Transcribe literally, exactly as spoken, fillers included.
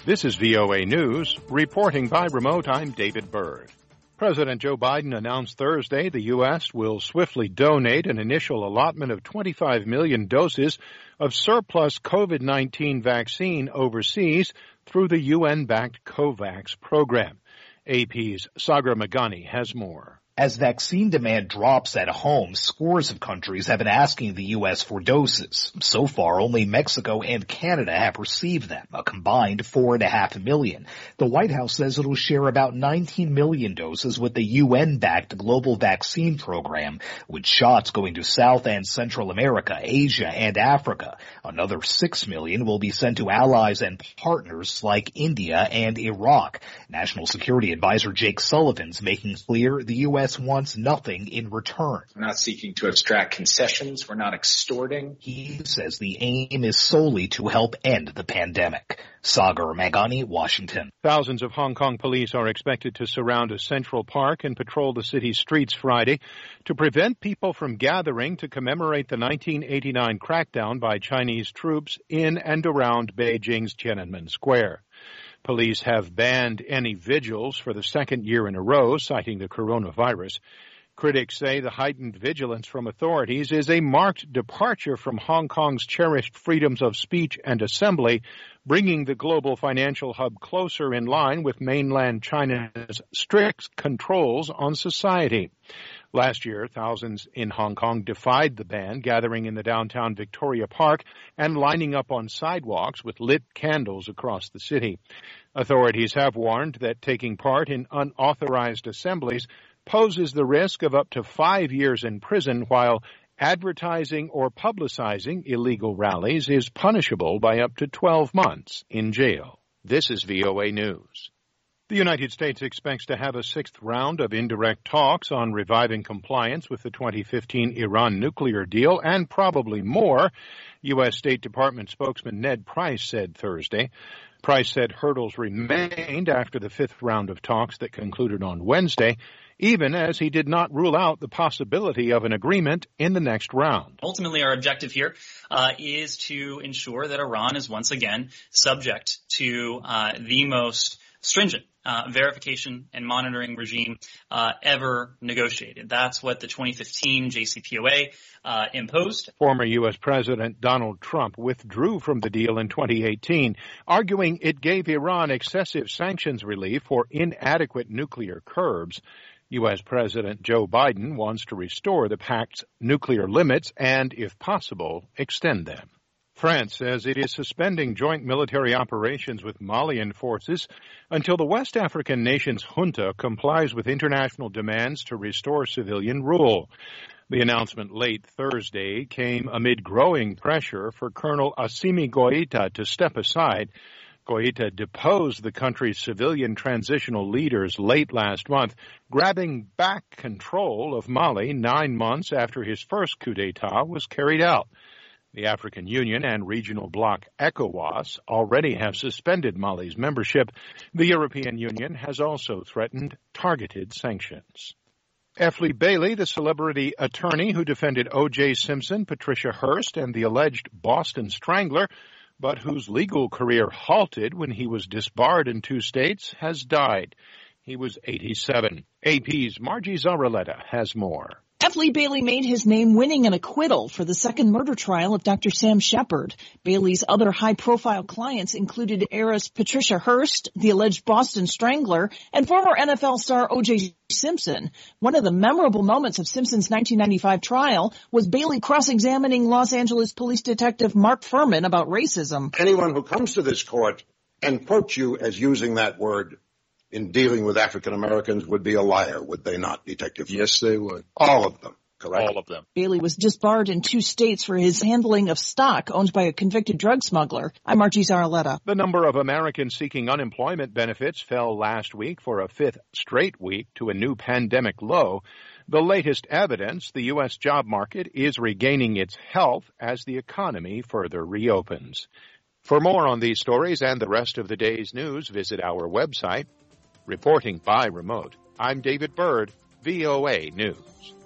This is V O A News. Reporting by remote, I'm David Byrd. President Joe Biden announced Thursday the U S will swiftly donate an initial allotment of twenty-five million doses of surplus COVID nineteen vaccine overseas through the U N-backed COVAX program. A P's Sagar Meghani has more. As vaccine demand drops at home, scores of countries have been asking the U S for doses. So far, only Mexico and Canada have received them, a combined four and a half million. The White House says it will share about nineteen million doses with the U N-backed global vaccine program, with shots going to South and Central America, Asia, and Africa. Another six million will be sent to allies and partners like India and Iraq. National Security Advisor Jake Sullivan's making clear the U S wants nothing in return. We're not seeking to extract concessions. We're not extorting. He says the aim is solely to help end the pandemic. Sagar Meghani, Washington. Thousands of Hong Kong police are expected to surround a Central Park and patrol the city's streets Friday to prevent people from gathering to commemorate the nineteen eighty-nine crackdown by Chinese troops in and around Beijing's Tiananmen Square. Police have banned any vigils for the second year in a row, citing the coronavirus. Critics say the heightened vigilance from authorities is a marked departure from Hong Kong's cherished freedoms of speech and assembly, bringing the global financial hub closer in line with mainland China's strict controls on society. Last year, thousands in Hong Kong defied the ban, gathering in the downtown Victoria Park and lining up on sidewalks with lit candles across the city. Authorities have warned that taking part in unauthorized assemblies poses the risk of up to five years in prison, while advertising or publicizing illegal rallies is punishable by up to twelve months in jail. This is V O A News. The United States expects to have a sixth round of indirect talks on reviving compliance with the twenty fifteen Iran nuclear deal, and probably more, U S. State Department spokesman Ned Price said Thursday. Price said hurdles remained after the fifth round of talks that concluded on Wednesday, even as he did not rule out the possibility of an agreement in the next round. Ultimately, our objective here uh, is to ensure that Iran is once again subject to uh, the most stringent uh, verification and monitoring regime uh, ever negotiated. That's what the twenty fifteen J C P O A uh, imposed. Former U S. President Donald Trump withdrew from the deal in twenty eighteen, arguing it gave Iran excessive sanctions relief for inadequate nuclear curbs. U S. President Joe Biden wants to restore the pact's nuclear limits and, if possible, extend them. France says it is suspending joint military operations with Malian forces until the West African nation's junta complies with international demands to restore civilian rule. The announcement late Thursday came amid growing pressure for Colonel Assimi Goïta to step aside. Goïta deposed the country's civilian transitional leaders late last month, grabbing back control of Mali nine months after his first coup d'etat was carried out. The African Union and regional bloc ECOWAS already have suspended Mali's membership. The European Union has also threatened targeted sanctions. F. Lee Bailey, the celebrity attorney who defended O J. Simpson, Patricia Hearst, and the alleged Boston Strangler, but whose legal career halted when he was disbarred in two states, has died. He was eighty-seven. A P's Margie Zarraletta has more. F. Lee Bailey made his name winning an acquittal for the second murder trial of Doctor Sam Shepard. Bailey's other high-profile clients included heiress Patricia Hearst, the alleged Boston Strangler, and former N F L star O J. Simpson. One of the memorable moments of Simpson's nineteen ninety-five trial was Bailey cross-examining Los Angeles police detective Mark Furman about racism. Anyone who comes to this court and quotes you as using that word in dealing with African Americans would be a liar, would they not, Detective? Yes, they would. All of them, correct? All of them. Bailey was disbarred in two states for his handling of stock owned by a convicted drug smuggler. I'm Margie Zarraletta. The number of Americans seeking unemployment benefits fell last week for a fifth straight week to a new pandemic low. The latest evidence the U S job market is regaining its health as the economy further reopens. For more on these stories and the rest of the day's news, visit our website. Reporting by remote, I'm David Byrd, V O A News.